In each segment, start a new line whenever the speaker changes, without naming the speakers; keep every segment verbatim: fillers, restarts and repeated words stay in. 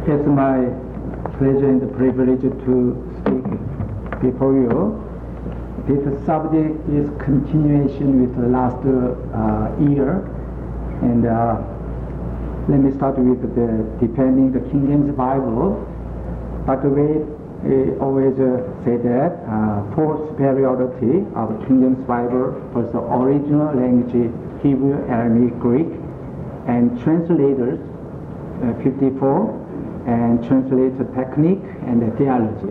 It's my pleasure and privilege to speak before you. This subject is continuation with the last uh, year, and uh, let me start with the defending the King James Bible. Doctor Wade uh, always uh, say that uh, for superiority of King James Bible was the original language Hebrew, Aramaic, Greek, and translators uh, fifty-four, and translator technique and theology.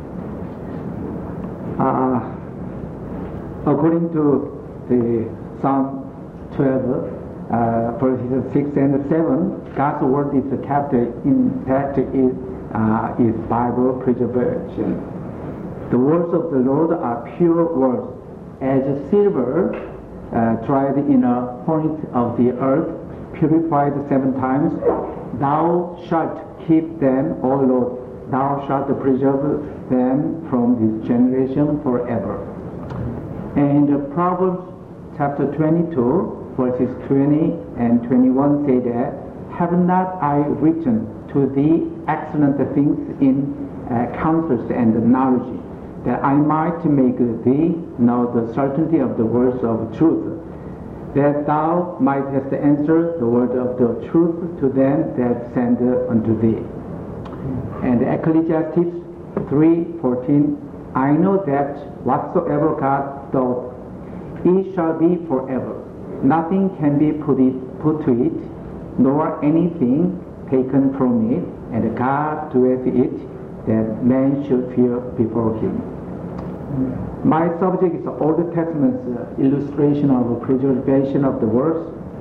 Uh, according to the Psalm twelve, uh, verses six and seven, God's word is kept intact in uh, is Bible preservation. The words of the Lord are pure words, as silver uh, tried in a furnace of the earth, purified seven times. Thou shalt keep them, O Lord. Thou shalt preserve them from this generation forever. And uh, Proverbs chapter twenty-two, verses twenty and twenty-one say that, have not I written to thee excellent things in uh, counsels and knowledge, that I might make thee know the certainty of the words of truth, that thou mightest answer the word of the truth to them that send unto thee. And Ecclesiastes three fourteen, I know that whatsoever God doth, it shall be forever. Nothing can be put, it, put to it, nor anything taken from it, and God doeth it, that man should fear before him. My subject is Old Testament's uh, illustration of preservation of the words.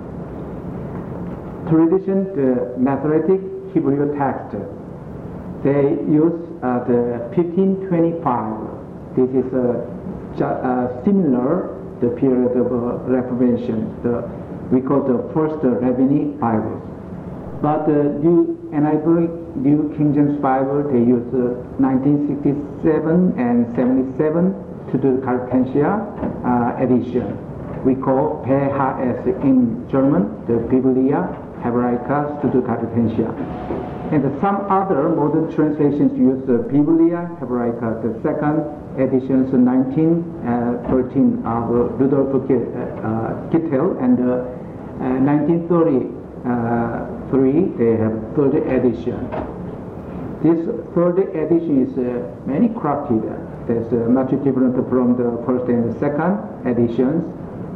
Tradition, the Masoretic Hebrew text, they use uh, the fifteen twenty-five. This is uh, ju- uh, similar the period of uh, Reformation. The, we call the first uh, Rabbinic Bibles. But the uh, New and I believe New King James Bible, they use uh, nineteen sixty-seven and seventy-seven to do Carpentia uh, edition. We call P H S in German, the Biblia Hebraica to do Carpentia. And some other modern translations use the Biblia Hebraica, the second edition, so nineteen thirteen of uh, Rudolf Kittel, and uh, uh, nineteen thirty-three they have third edition. This third edition is uh, many crafted. That's uh, much different from the first and the second editions.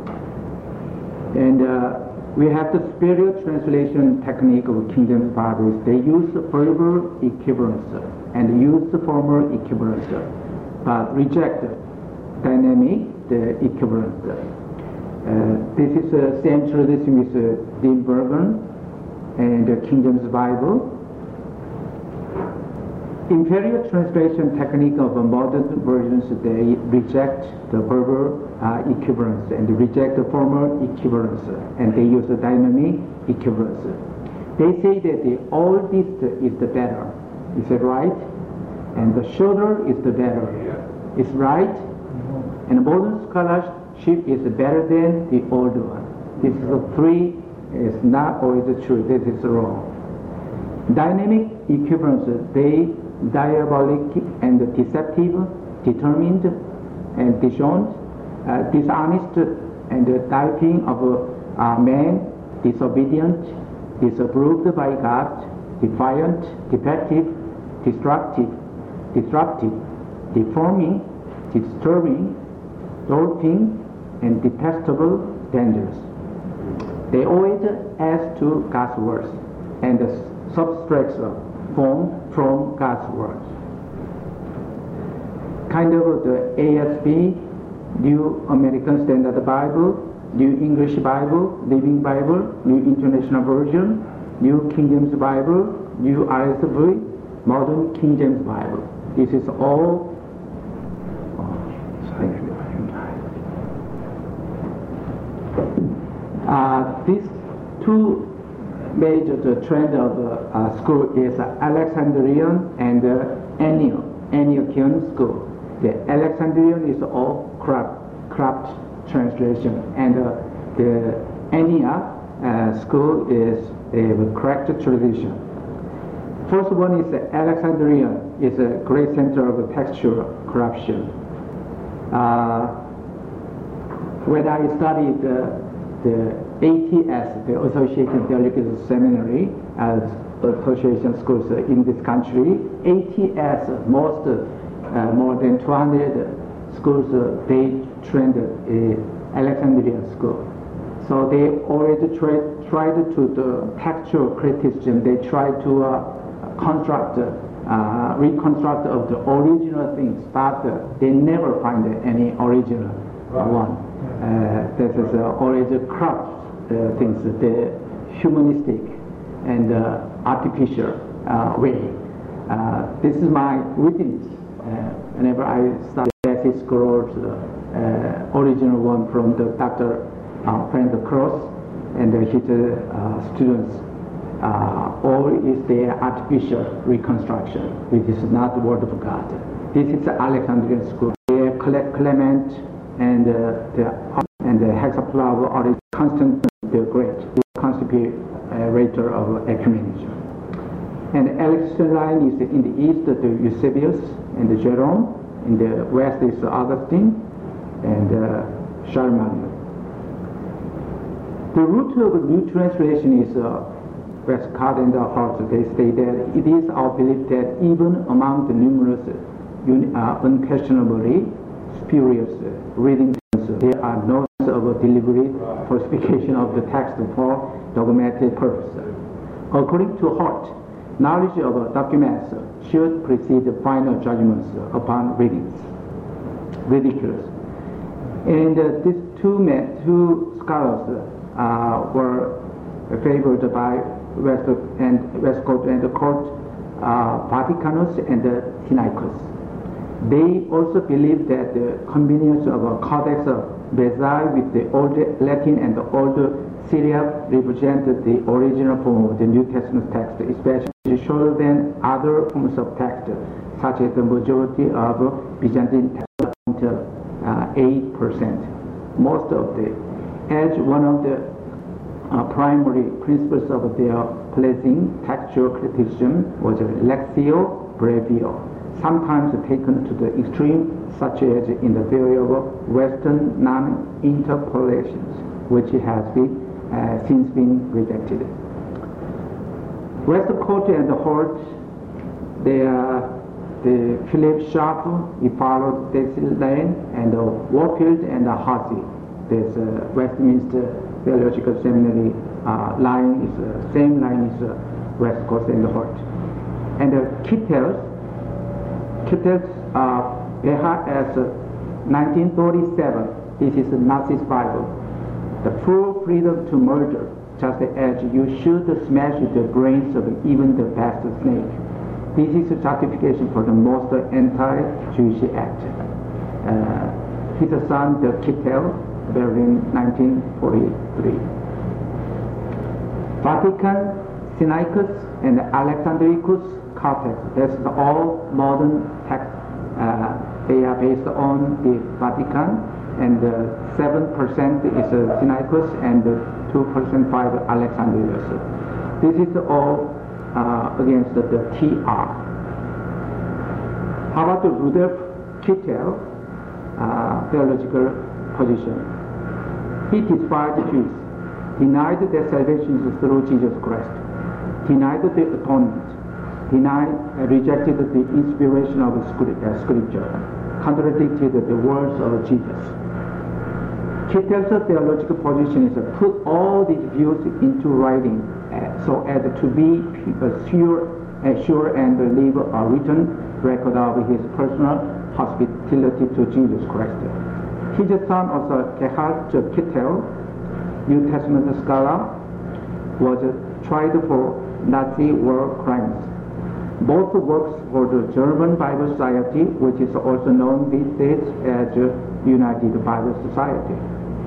And uh, we have the superior translation technique of King James Bible. They use verbal equivalence and use the formal equivalence, but reject dynamic the equivalence. Uh, this is the uh, same tradition with uh, Dean Bergen and the King James Bible. Inferior translation technique of modern versions, they reject the verbal uh, equivalence and reject the formal equivalence, and they use the dynamic equivalence. They say that the oldest is the better. Is it right? And the shorter is the better. Yeah. Is right? Mm-hmm. And modern scholarship is better than the older one. This is a three is not always true. This is wrong. Dynamic equivalence, they diabolic and deceptive, determined and disowned, uh, dishonest and typing of a uh, man, disobedient, disapproved by God, defiant, defective, destructive, disruptive, deforming, disturbing, dwarfing, and detestable, dangerous. They always add to God's words and subtracts form from God's words. Kind of the A S B, New American Standard Bible, New English Bible, Living Bible, New International Version, New King James Bible, New R S V, Modern King James Bible. This is all. Uh, these two major the trend of uh, uh, school is uh, Alexandrian and uh, Antioch, Antiochian school. The Alexandrian is all craft, craft translation, and uh, the Antioch uh, school is a correct tradition. first one is Alexandria. It's a great center of textual corruption. Uh, when I studied uh, the A T S, the Association Theological Seminary, as association schools in this country, A T S, most uh, more than two hundred schools, uh, they trained uh, Alexandria school. So they already tried, tried to the textual criticism. They tried to uh, construct, uh, reconstruct of the original things, but uh, they never find any original right. one. Uh, this is uh, already corrupt uh, things, the humanistic and uh, artificial uh, way. Uh, this is my witness. Uh, whenever I study Dead Scrolls, uh, uh, original one from the Doctor Uh, Frank Cross and uh, his uh, students, uh, all is the artificial reconstruction, which is not the word of God. This is the Alexandrian school. The Clement and uh, the and the Hexapla are Constantine the Great, the conspirator of ecumenism. And Alexandrine is in the east, the Eusebius and the Jerome. In the west is Augustine and uh, Charlemagne. The root of the new translation is uh, Westcott and Hart. They say that it is our belief that even among the numerous uh, unquestionably spurious uh, readings, there are no of a deliberate falsification of the text for dogmatic purpose. According to Hart, knowledge of documents should precede the final judgments upon readings. Ridiculous. And uh, these two men, two scholars, Uh, were favored by West and Westcott and the court, uh, Vaticanus and uh, Sinaiticus. They also believe that the combination of a Codex of Bezae with the Old Latin and the Old Syriac represented the original form of the New Testament text, especially shorter than other forms of text, such as the majority of Byzantine text, uh, eight percent. Most of the As one of the uh, primary principles of their pleasing textual criticism was Lectio Brevio, sometimes taken to the extreme, such as in the theory of Western non-interpolations, which has been, uh, since been rejected. Westcott and Hart, they are the Philip Sharp, he followed Dexter Lane, and uh, Warfield and uh, Hussey. This uh, Westminster Theological Seminary uh, line is the uh, same line as uh, Westcott and Hart. And uh, Kittel, Kittel's uh, as uh, nineteen thirty-seven, this is the Nazi's Bible. The full freedom to murder, just as you should smash the brains of even the best snake. This is a justification for the most anti-Jewish act. Uh, his son, the Kittel, buried in nineteen forty-three. Vatican, Sinaiticus, and Alexandricus Codex. That's the all modern text. Uh, they are based on the Vatican, and uh, seven percent is uh, Sinaiticus, and uh, two percent by the Alexandrinus. This is all uh, against the, the T R. How about the Rudolf Kittel uh, theological position? He despised the Jews, denied that salvation is through Jesus Christ, denied the atonement, denied and rejected the inspiration of Scripture, contradicted the words of Jesus. Kittel's theological position is to put all these views into writing uh, so as to be sure, uh, sure and leave a written record of his personal hospitality to Jesus Christ. His son also, Gerhard Kittel, New Testament scholar, was tried for Nazi war crimes. Both works for the German Bible Society, which is also known these days as United Bible Society.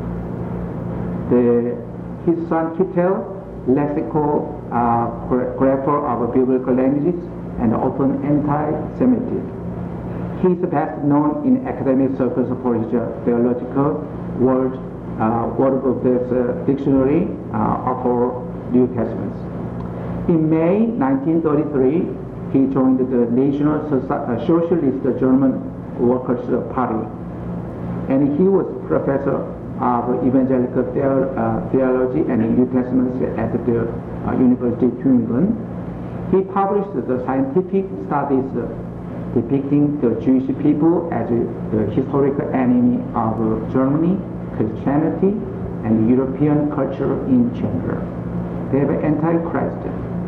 The, his son Kittel, lexical uh, grapher of biblical languages and often anti-Semitic. He is best known in academic circles for his uh, theological word, uh, word of this uh, dictionary uh, for New Testaments. In May nineteen thirty-three, he joined the National Socialist German Workers' Party, and he was professor of evangelical theology and New Testament at the University of Tübingen. He published the scientific studies depicting the Jewish people as the historical enemy of Germany, Christianity, and European culture in general. They have anti-Christ.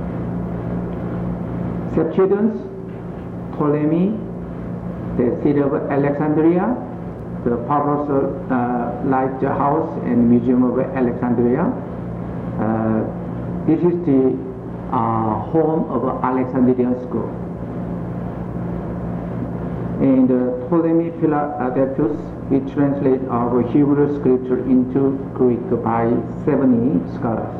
Septuagint, Ptolemy, the city of Alexandria, the Pavlos uh, Lighthouse and Museum of Alexandria. Uh, this is the uh, home of Alexandrian School. And uh, Ptolemy Philadelphus, he translated our Hebrew scripture into Greek by seventy scholars.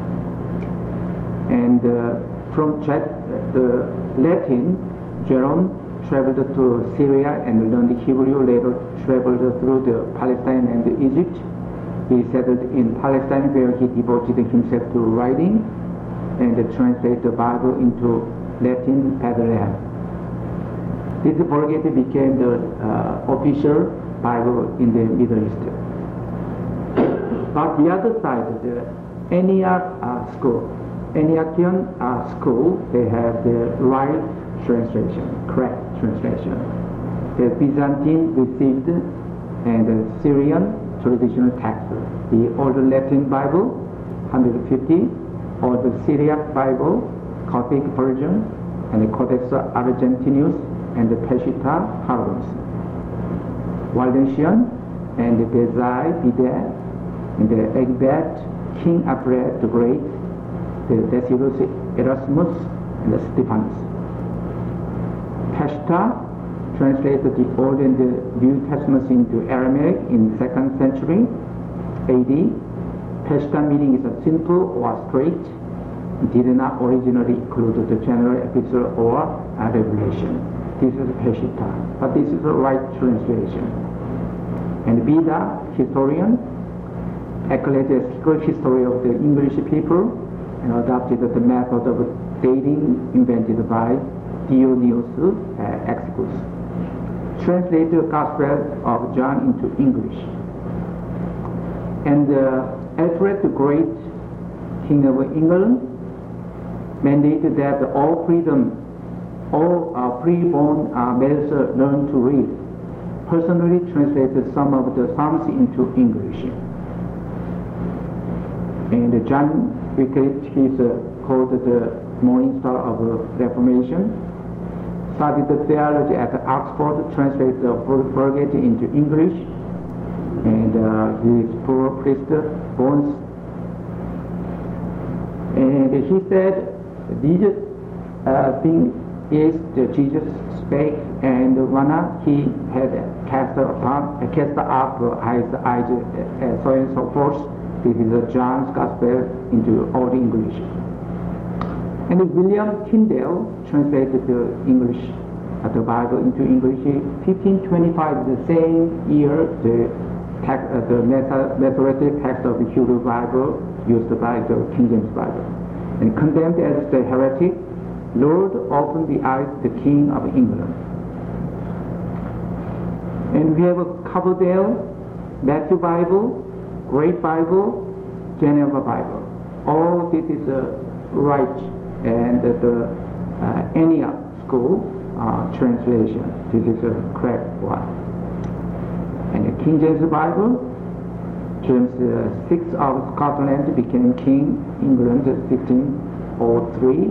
And uh, from the Latin, Jerome traveled to Syria and learned Hebrew, later traveled through the Palestine and Egypt. He settled in Palestine, where he devoted himself to writing and translated the Bible into Latin Bethlehem. This Vulgate became the uh, official Bible in the Middle East. But the other side, the Antioch uh, school, Antiochian uh, school, they have the right translation, correct translation. The Byzantine received and the Syrian traditional text, the Old Latin Bible, one hundred fifty, or the Syriac Bible, Coptic version, and the Codex Argentinus, and the Peshitta Harvins. Waldensian, and the Bezai Bidet, and the Egbert, King Alfred the Great, the Decius Erasmus, and the Stephanus. Peshitta translated the Old and the New Testaments into Aramaic in second century A D. Peshitta meaning is a simple or straight. It did not originally include the general epistle or a revelation. This is Peshitta, but this is the right translation. And Beda, historian, ecclesiastical history of the English people, and adopted the method of dating invented by Dionysius uh, Exiguus. Translated the Gospel of John into English. And uh, Alfred the Great, King of England, mandated that all freedom, all uh, freeborn uh, males learn to read. Personally translated some of the Psalms into English. And uh, John Wycliffe, he's uh, called the Morning Star of uh, Reformation. Studied the theology at Oxford, translated the Vulgate into English, and uh, he is poor priest, Bones. And he said, these uh, thing is the Jesus spake, and when he had cast upon, uh, cast up his eyes, uh, so and so forth. This is uh, John's Gospel into Old English. And William Tyndale translated the English, uh, the Bible into English. fifteen twenty-five, the same year, the text, uh, the Masoretic text of the Hebrew Bible used by the King James Bible, and condemned as the heretic. Lord, open the eyes of the King of England. And we have a Coverdale, Matthew Bible, Great Bible, Geneva Bible. All this is a right, and the uh, Antioch school uh, translation. This is a correct one. And the King James Bible, James the sixth of Scotland became King England sixteen oh three.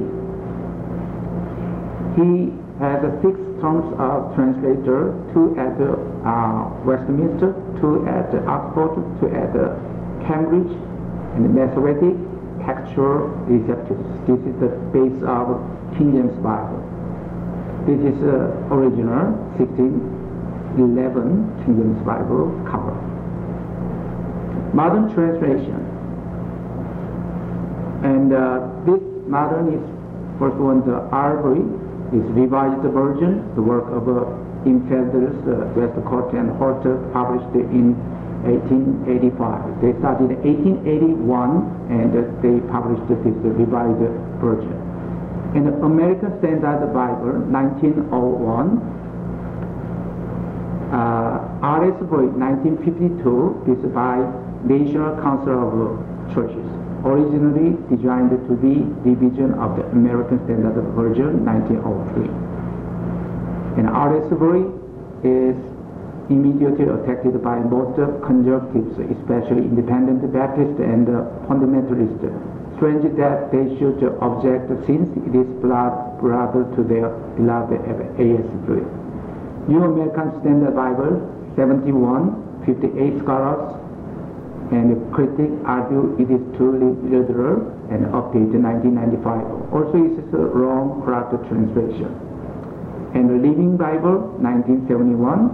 He had six terms of translator, two at uh, Westminster, two at Oxford, two at Cambridge, and the Masoretic textual receptors. This is the base of King James Bible. This is the uh, original sixteen eleven King James Bible cover. Modern translation. And uh, this modern is first one, the Arbery, is revised version, the work of uh, Imfelders, uh, Westcott and Horter, published in eighteen eighty-five. They started in eighteen eighty-one and they published this revised version. In the American Standard Bible, nineteen oh one, uh, R S V nineteen fifty-two is by National Council of Churches, originally designed to be division of the American Standard Version nineteen oh three. And R S V is immediately attacked by most conservatives, especially independent Baptists and uh, fundamentalists. Strange that they should object since it is blood brother to their beloved A S V. New American Standard Bible, seventy-one, fifty-eight scholars and critics argue it is too literal and updated nineteen ninety-five. Also, it is a wrong corrupt translation. And the Living Bible, nineteen seventy-one,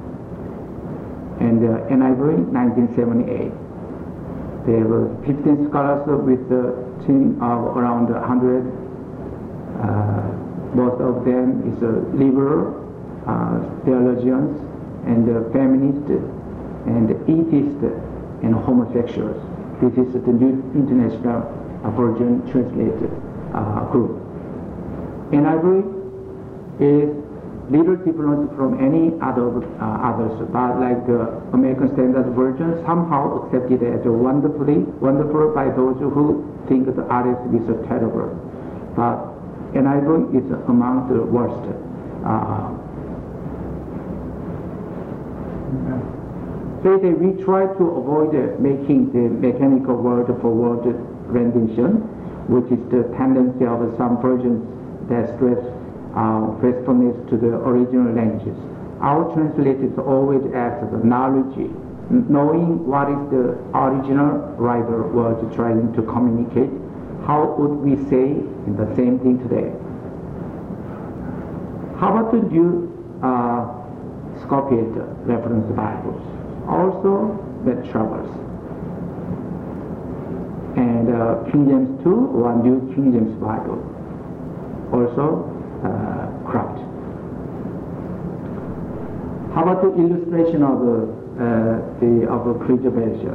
and the N I V, nineteen seventy-eight. There were fifteen scholars with a team of around one hundred. Uh, most of them is uh, liberal uh, theologians and uh, feminists and atheists and homosexuals. This is the New International uh, Version translated uh, group. N I V is little different from any other uh, others, but like the American Standard Version, somehow accepted as wonderfully wonderful by those who think the R S V is terrible. But N I V is among the worst. Uh, so they, we try to avoid uh, making the mechanical word-for-word rendition, which is the tendency of some versions that stress Uh, faithfulness to the original languages. Our translators always ask the knowledge, knowing what is the original writer was trying to communicate. How would we say in the same thing today? How about the new uh, Scofield reference Bibles? Also with troubles. And uh, King James two or New King James Bible. Also Uh, corrupt. How about the illustration of uh, the of the preservation?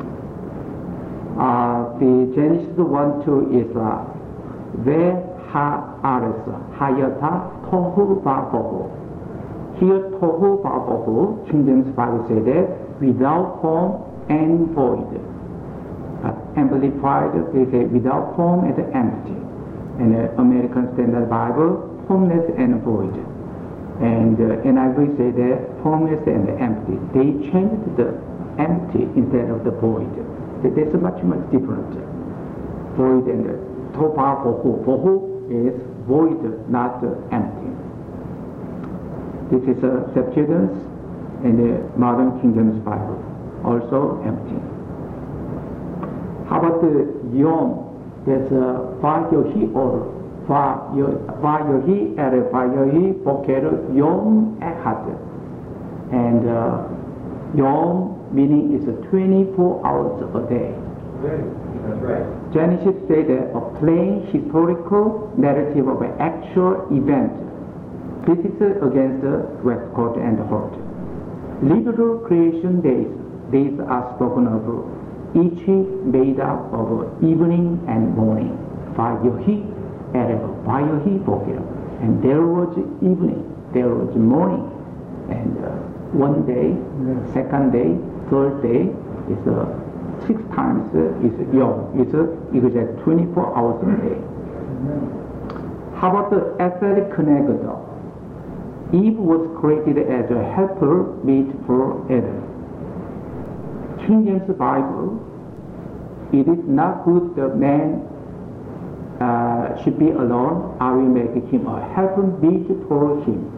Uh, the Genesis one two is uh, ve ha ares hayata tohu babohu. Here tohu babohu, King James Bible said that without form and void. Uh, amplified, they say without form and empty. And the American Standard Bible, formless and void. And uh, N I V say that formless and empty. They changed the empty instead of the void. That's much, much different. Void and topa bohu. Bohu is void, not uh, empty. This is a uh, Septuagint in the modern King James Bible. Also empty. How about the yom? There's a Vayohi or Vayohi ere Vayohi Bokeru Yom Echad. And uh, Yom meaning is twenty-four hours a day.
That's right.
Genesis said that a plain historical narrative of an actual event. This is against the Westcott and Hort. Literal creation days, days are spoken of, each made up of evening and morning. Vayohi ere Vayohi Bokeru. And there was evening, there was morning, and uh, one day, yeah. Second day, third day is uh, six times uh, is yom. It's uh, exact twenty-four hours a day. Mm-hmm. How about the athletic negado? Eve was created as a helper meet for Adam. King James Bible, it is not good the man uh, should be alone. I will make him a helper meet for him.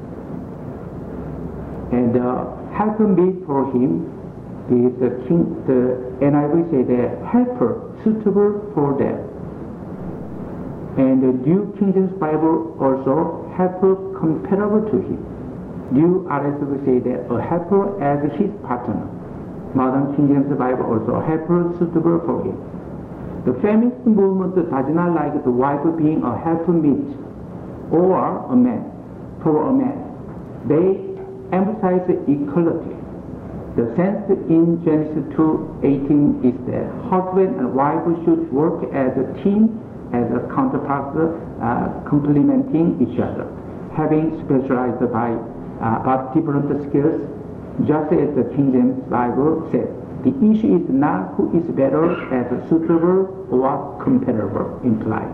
And uh, helper meet for him is the king. The N I V say the helper suitable for them. And the New King James Bible also helper comparable to him. New R S V say that a helper as his partner. Modern King James Bible also helper suitable for him. The feminist movement does not like the wife being a helper meet or a man for a man. They emphasize equality. The sense in Genesis two eighteen is that husband and wife should work as a team, as a counterpart, uh, complementing each other, having specialized by uh, but different skills, just as the King James Bible says. The issue is not who is better as a suitable or comparable implied.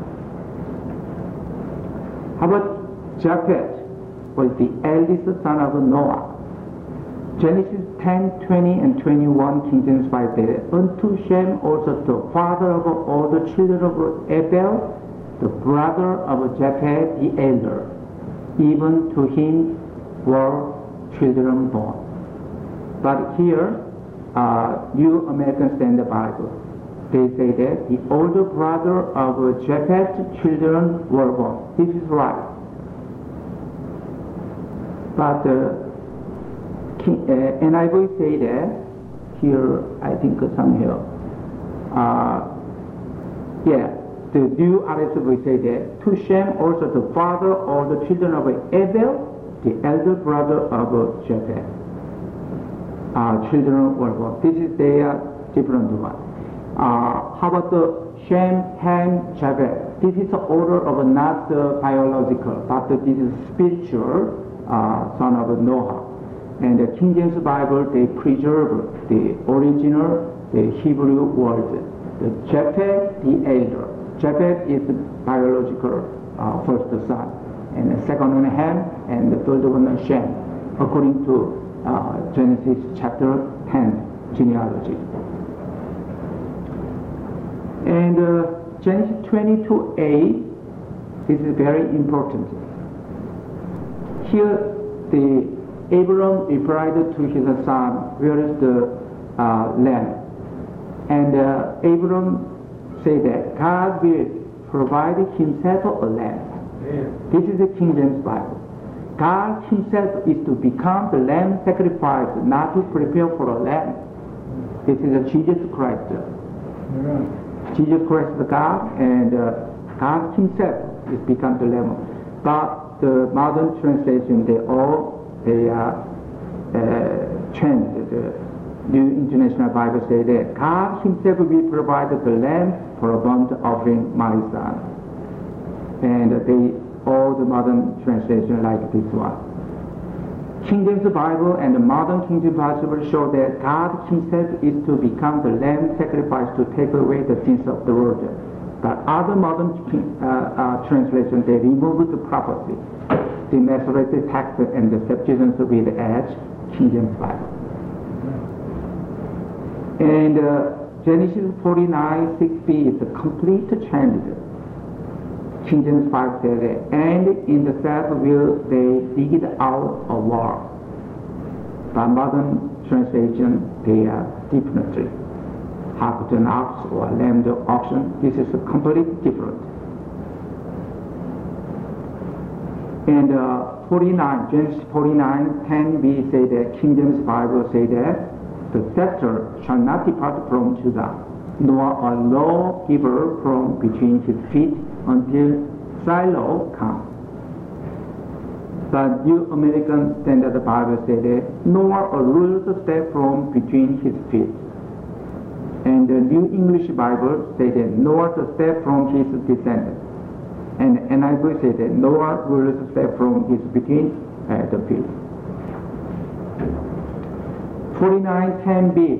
How about Japheth was the eldest son of Noah. Genesis ten, twenty, and twenty-one, King James Bible says, unto Shem also the father of all the children of Abel, the brother of Japheth the elder, even to him were children born. But here, uh, New American Standard Bible, they say that the older brother of Japheth's children were born. This is right. But uh, King, uh, and I will say that here, I think some here. Uh, yeah, the New R S V will say that to Shem also the father of the children of Abel, the elder brother of Japheth. Uh, children were born. This is their different one. Uh, how about the Shem, Ham, Japheth? This is the order of not uh, biological, but this is spiritual uh, son of Noah. And the King James Bible, they preserve the original, the Hebrew word. The Japheth, the elder. Japheth is the biological uh, first son, and the second one Ham, and the third one Shem, according to uh, Genesis chapter ten genealogy. And uh, Genesis twenty-two a, this is very important. Here, the Abram replied to his son, where is the uh, land? And uh, Abram said that God will provide himself a land. Yeah. This is the King James Bible. God himself is to become the lamb sacrifice, not to prepare for a lamb. This is a Jesus Christ. Yeah. Jesus Christ is God, and uh, God himself is become the lamb. But the modern translation, they all they are uh, changed. The New International Bible say that God himself will provide the lamb for a burnt offering, my son. And they all the modern translation like this one. King James Bible and the modern King James Bible show that God himself is to become the lamb sacrifice to take away the sins of the world. But other modern uh, uh, translations, they remove the prophecy. The Masoretic text and the Septuagint read as King James Bible. And uh, Genesis forty-nine six b is a complete change. King James Bible says that, and in the south will they dig out a wall. By modern translation, they are differently. Harpton ox or lamb oxen, this is a completely different. And uh, forty-nine, Genesis forty-nine ten b say that, King James Bible say that the scepter shall not depart from Judah, nor a lawgiver from between his feet until Shiloh comes. But New American Standard Bible say that, nor a ruler step from between his feet. And the New English Bible say that, nor to step from his descendants. And N I V say that Noah will step from his between uh, the feet. forty-nine ten b,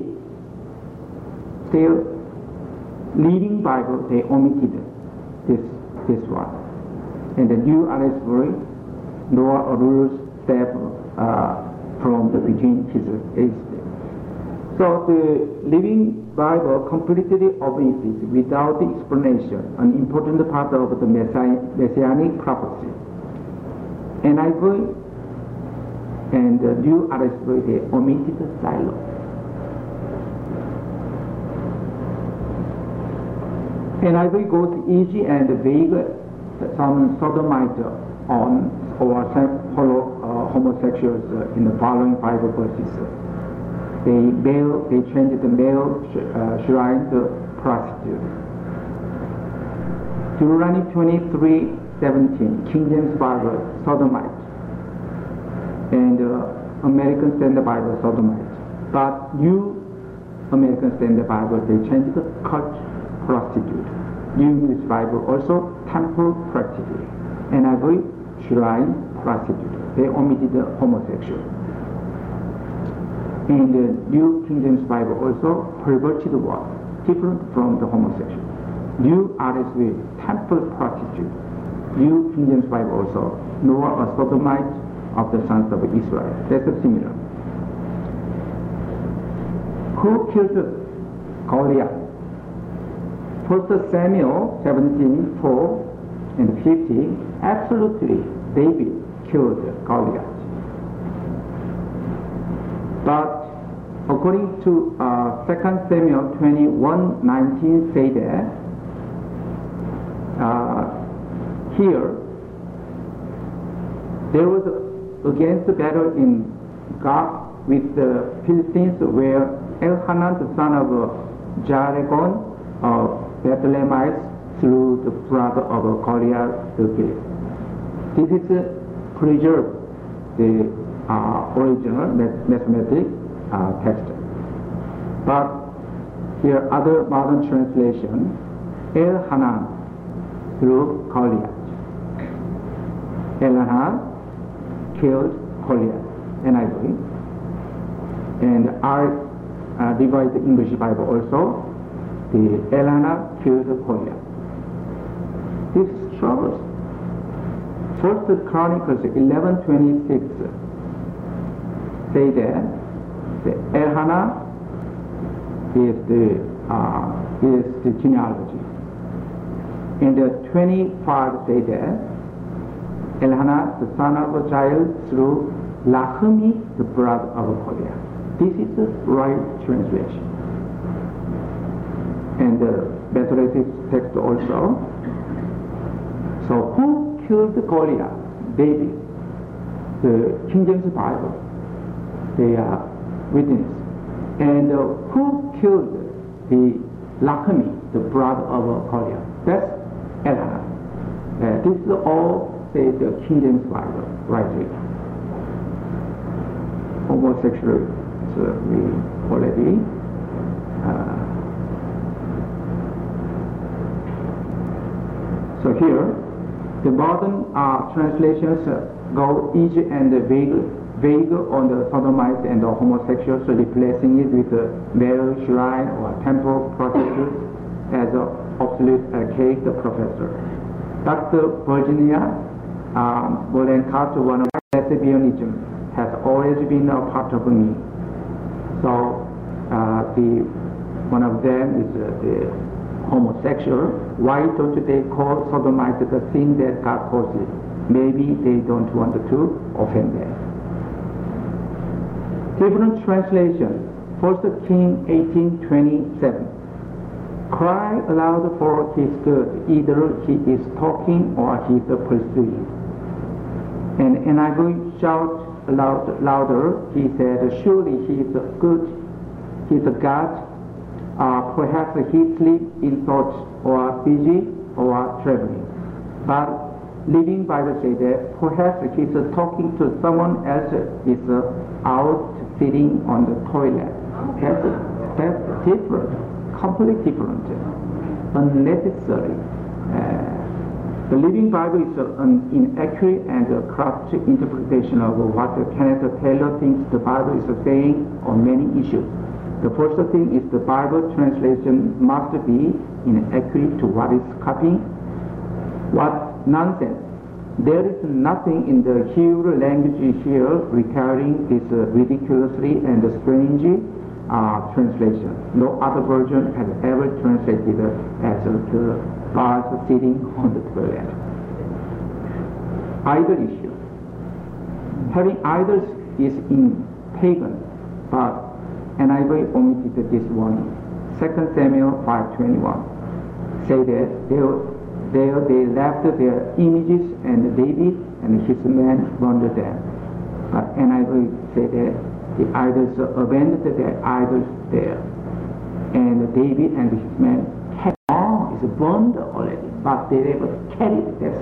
still leading Bible, they omitted this this one. And the New R S V, Noah will step uh, from the between his age. So the Living Bible completely omisses, without the explanation, an important part of the Messianic prophecy. N I V and the New R S V, they omitted the Shiloh. N I V goes easy and vague some sodomite on or uh, homosexuals uh, in the following five verses. They male, they changed the male uh, shrine to prostitute. Deuteronomy twenty-three seventeen, King James Bible, sodomite. And uh, American Standard Bible, sodomite. But New American Standard Bible, they changed cult prostitute. New English Bible also temple prostitute. N I V shrine prostitute. They omitted the homosexual. In the New King James Bible also perverted word, different from the homosexual. New R S V, temple prostitute. New King James Bible also, Noah a sodomite of the sons of Israel. That's similar. Who killed Goliath? First Samuel seventeen, four and fifty, absolutely David killed Goliath. But according to uh, Second Samuel twenty-one, nineteen say that uh, here there was against the battle in Gath with the Philistines where Elhanan the son of Jaregon of Bethlehemites threw the brother of Goliath the Gilead. This is uh, preserved the uh, original mathematic uh, text. But here other modern translation, Elhanan threw Goliath. Elhanan killed Goliath, N I V. And our uh, Revised English Bible also, the Elhanan killed Goliath. This is troubles. First Chronicles eleven twenty-six say that the Elhanan is the uh, is the genealogy. In the twenty-five say that Elhanan, the son of Jael, threw Lahmi, the brother of Goliath. This is the right translation. And the Masoretic text also. So who killed Goliath? David. The King James Bible, they are witness. And uh, who killed the Lahmi, the brother of Goliath? That's Elhanan. Uh, this is all say the King James Bible, rightly. Homosexual, so we already uh, so here the modern uh, translations uh, go easy and vague, vague on the sodomites and the homosexuals, so replacing it with a male shrine or temple prostitute as an obsolete archaic professor. Doctor Virginia um, Mollenkart, one of lesbianism has always been a part of me. So uh, the one of them is uh, the homosexual. Why don't they call sodomite the thing that God calls it? Maybe they don't want to offend them. Different translation. First King eighteen twenty-seven. Cry aloud for his good. Either he is talking or he is pursuing. And and I will shout aloud, louder. He said, surely he is good. He is a God. Uh, perhaps he sleeps in thoughts or busy or traveling. But living Bible says that perhaps he is talking to someone else is uh, out sitting on the toilet. That's, that's different, completely different, unnecessary. Uh, the Living Bible is an inaccurate and corrupt interpretation of what Kenneth Taylor thinks the Bible is saying on many issues. The first thing is the Bible translation must be inaccurate to what is copying. What nonsense! There is nothing in the Hebrew language here regarding this uh, ridiculously and strange uh, translation. No other version has ever translated uh, as uh, the birds sitting on the toilet. Idol issue. Having idols is in pagan, but and I will omit this one. Second Samuel five twenty-one say that there, there they left their images and David and his men burned them. But and I will say that the idols abandoned their idols there. And David and his men kept on, it's burned already, but they never carried that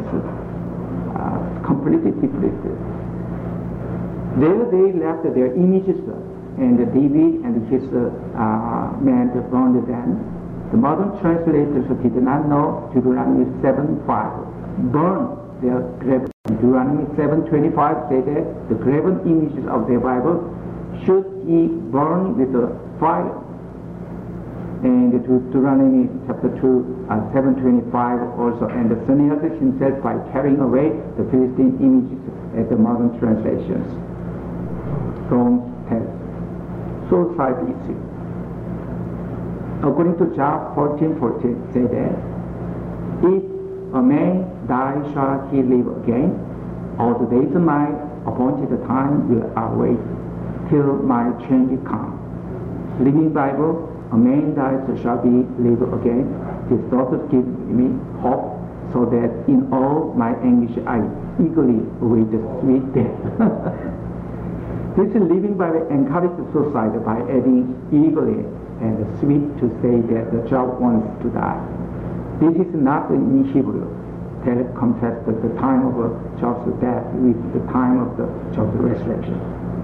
uh, completely different. There they left their images and David and his uh, men burned them. The modern translators did not know Deuteronomy seven five. Burn their graven. Deuteronomy seven twenty-five said that the graven images of their Bible should be burned with the fire. And Deuteronomy chapter two, uh, seven twenty-five also, and the Phinehas himself by carrying away the Philistine images at the modern translations. Romans ten. Suicide issue. According to Job fourteen fourteen, say that if a man die, shall he live again? All the days of my appointed time will await till my change come. Living Bible, a man dies shall be live again. His thoughts give me hope, so that in all my anguish I eagerly await the sweet death. This Living Bible encourages suicide by adding eagerly and sweet to say that the Job wants to die. This is not in Hebrew that contrasts the time of Job's death with the time of the Job's resurrection.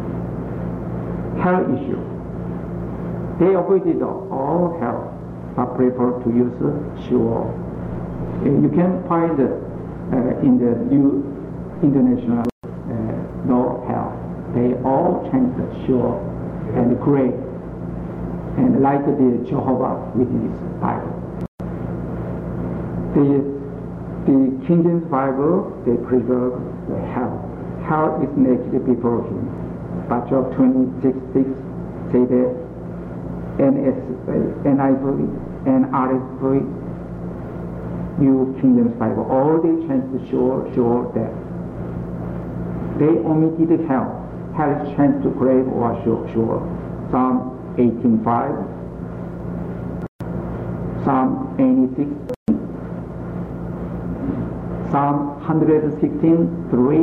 Hell issue. They avoided all hell, but prefer to use Sheol. You can find uh, in the New International uh, no hell. They all changed Sheol and grave, and like the Jehovah Witness Bible. The, the King James Bible, they preserve the hell. Hell is naked before him. But Job twenty-six six say that N I V, N R S V, New King James Bible, all they changed the sure, sure death. They omitted hell. Hell is changed to grave or sure, sure. Psalm eighteen five, Psalm eighty-six, Psalm one sixteen three.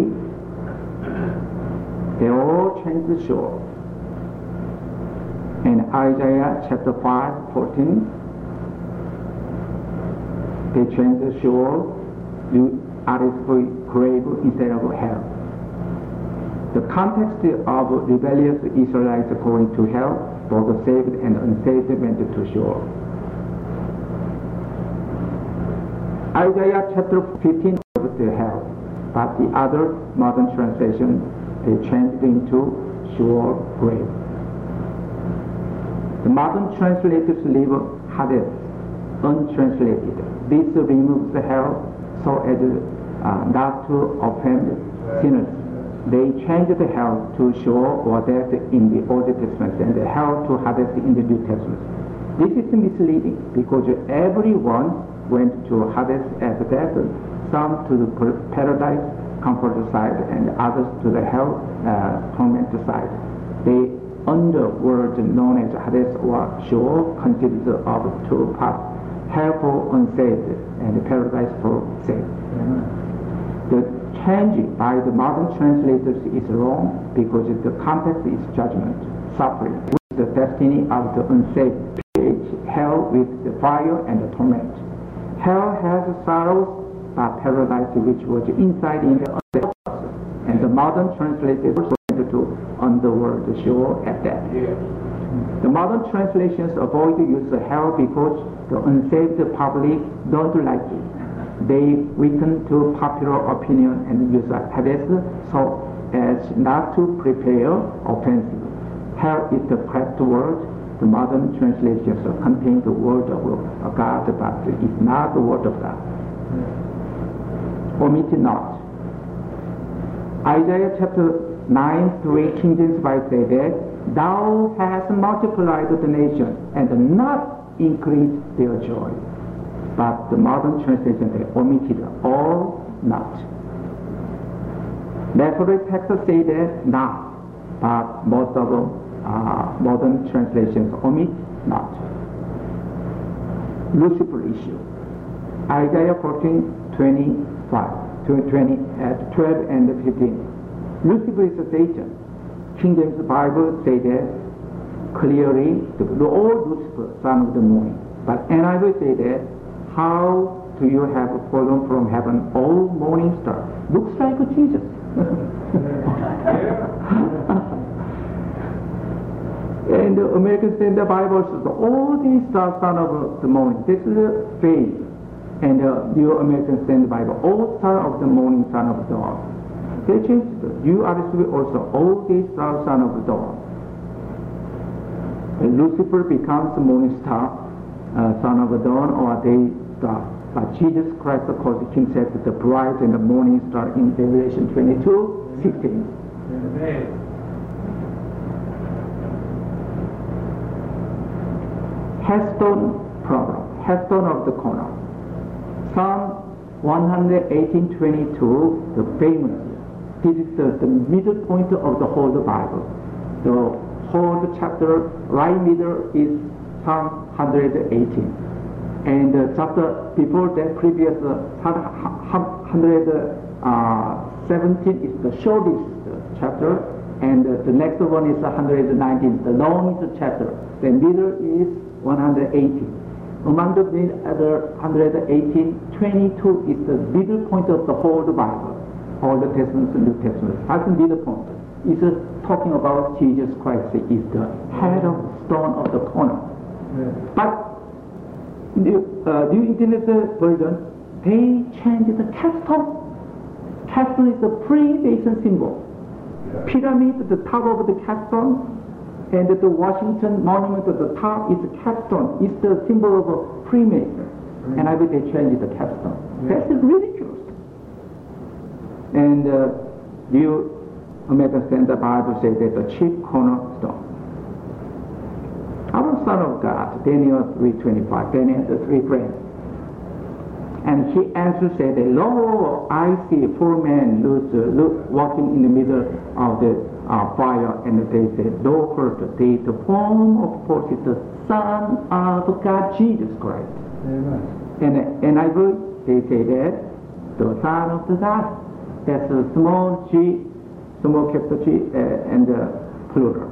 They all changed the shore. And Isaiah chapter five fourteen, they changed the shore to R S V grave instead of hell. The context of rebellious Israelites going to hell, both saved and unsaved went to shore. Isaiah chapter fifteen goes to hell, but the other modern translation they changed into shore grave. The modern translators leave Hades untranslated. This removes the hell so as uh, not to offend sinners. They changed the hell to shore or death in the Old Testament and the hell to Hades in the New Testament. This is misleading because everyone went to Hades as death, some to the paradise comfort side and others to the hell uh, torment side. The underworld known as Hades or shore consists of two parts, hell for unsaved and paradise for saved. The change by the modern translators is wrong because the context is judgment, suffering, with the destiny of the unsaved, hell with the fire and the torment. Hell has sorrows, but paradise which was inside in the unsaved. And the modern translators went to underworld shore at that. Yeah. The modern translations avoid the use of hell because the unsaved public don't like it. They weaken to popular opinion and use Hades so as not to prepare offensive. Hell is the correct word. The modern translations contain the word of God, but it's not the word of God. Omit not. Isaiah chapter nine three King James Bible says that thou hast multiplied the nation and not increased their joy. But the modern translation, they omitted all not. Therefore, text say that not, but most of them, uh, modern translations omit not. Lucifer issue. Isaiah fourteen twenty-five, twenty, uh, twelve and fifteen. Lucifer is a Satan. King James Bible say that clearly, the Lord Lucifer, son of the morning. But N I V say that, how do you have fallen from heaven, O morning star? Looks like Jesus. American Standard Bible says all these are son of the morning. This is faith. And the New American Standard Bible, all son of the morning, son of the dawn. They changed it. You are also, all these are son of the dawn. And Lucifer becomes the morning star, uh, son of the dawn, or a day star. But Jesus Christ, of course, himself is the bright and the morning star in Revelation twenty-two sixteen. Amen. Headstone problem, headstone of the corner. Psalm one eighteen twenty-two, the famous. This is the, the middle point of the whole Bible. The whole chapter, right middle is Psalm one eighteen. And uh, chapter before that, previous uh, one seventeen is the shortest chapter, and uh, the next one is one nineteen, the longest chapter. The middle is one eighteen. Among the other one eighteen, twenty-two is the middle point of the whole Bible. All the Testaments and New Testaments. That's the middle point. It's uh, talking about Jesus Christ is the head of stone of the corner. Yeah. But the uh, New International Version, they changed the capstone. Capstone is the Freemason symbol. Yeah. Pyramid at the top of the capstone, and the Washington Monument at the top is the capstone. It's the symbol of a Freemason. Mm-hmm. And I will they changed the capstone. Yeah. That's ridiculous. And uh, New American Standard Bible says that the chief cornerstone. Our Son of God, Daniel three twenty-five, Daniel the three friends. And he answered, said, Lo, I see four men loose, uh, look, walking in the middle of the uh, fire, and they said, Lo, first, they, the form of course is the Son of God, Jesus Christ. Amen. And and I will, they say that the Son of the God, that's a small g, small capital G, uh, and uh, plural.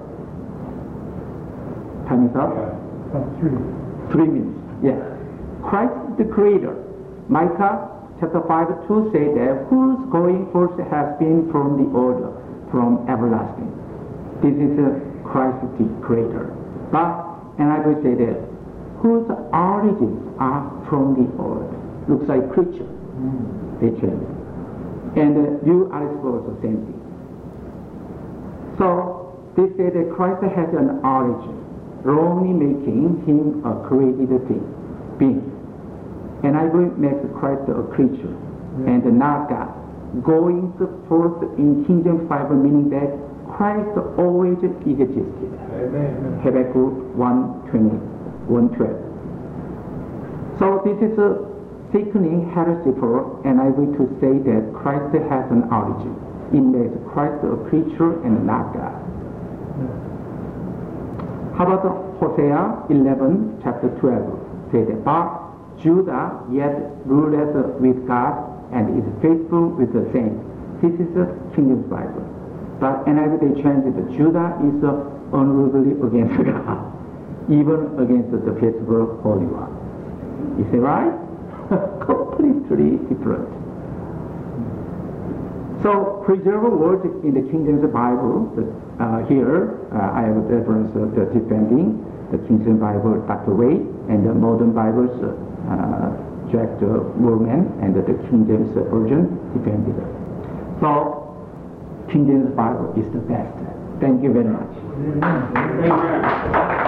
Time is up?
Yeah. Uh, three.
Three minutes, yes. Christ the Creator. Micah chapter five two say that whose going forth has been from the order, from everlasting. This is uh, Christ the Creator. But, and I will say that whose origins are from the earth. Looks like creature. Mm. They change. And uh, you are supposed to same thing. So they say that Christ has an origin, wrongly making him a created thing, being. And I will make Christ a creature, yeah. And not God. Going forth in Kingdom five, meaning that Christ always existed. Amen. Habakkuk one twenty, one twelve. So this is a sickening heresy for, and I will to say that Christ has an origin. It makes Christ a creature and not God. Yeah. How about Hosea eleven, chapter twelve? Say that, but Judah yet ruleth with God and is faithful with the saints. This is the Kingdom's Bible. But and I will change it. Judah is uh, unruly against God, even against the faithful Holy One. Is it right? Completely different. So preserve words in the Kingdom's Bible. Uh, here uh, I have a reference of the defending the Kingdom's Bible, Doctor Wade, and the modern Bibles. Uh, Uh, Jack the Mormon and the King James Version defended it. So, King James Bible is the best. Thank you very much.
Thank you.